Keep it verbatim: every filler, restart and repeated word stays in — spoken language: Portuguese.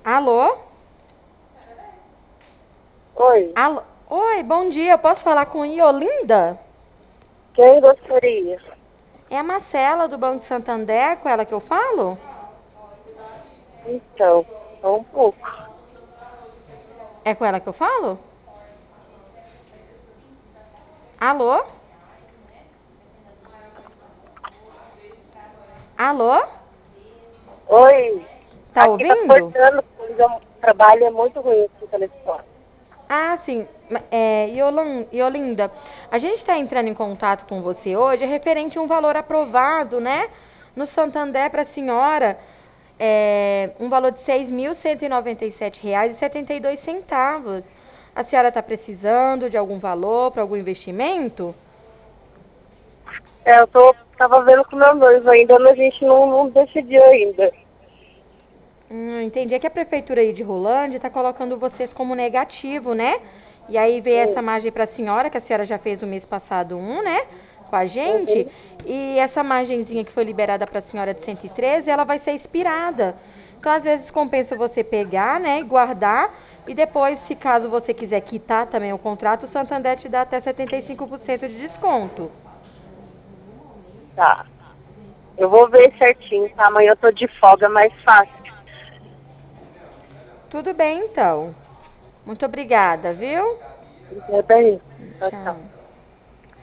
Alô? Oi, Alô? Oi, bom dia. Eu posso falar com Iolinda? quem gostaria? É a Marcela do Banco Santander, com ela que eu falo? Então, só um pouco. É com ela que eu falo? Alô? Alô? Oi, Tá aqui tá ouvindo? cortando, porque o trabalho é muito ruim aqui no telefone. Ah, sim. Ma- É, Iolan- Iolinda, a gente está entrando em contato com você hoje referente a um valor aprovado, né? No Santander para a senhora, é, um valor de seis mil cento e noventa e sete reais e setenta e dois centavos. A senhora está precisando de algum valor para algum investimento? É, eu tô, tava vendo com meu noivo ainda, mas a gente não, não decidiu ainda. Hum, entendi. É que a prefeitura aí de Rolândia está colocando vocês como negativo, né? E aí veio essa Hum, margem para a senhora, que a senhora já fez o mês passado um, né? Com a gente. uhum, E essa margenzinha que foi liberada para a senhora de cento e treze, ela vai ser expirada. Então, às vezes, compensa você pegar, né? E guardar. E depois, se caso você quiser quitar também o contrato, o Santander te dá até setenta e cinco por cento de desconto. tá. Eu vou ver certinho, tá? Amanhã eu tô de folga, é mais fácil. Tudo bem, então. Muito obrigada, viu? Entendeu bem? Tchau, tchau. Tchau.